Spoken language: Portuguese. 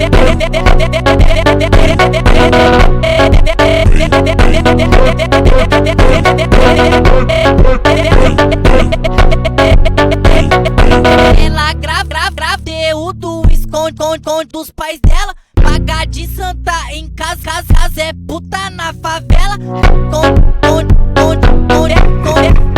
Ela grava conteúdo, esconde dos pais dela. Paga de santa em casa é puta na favela.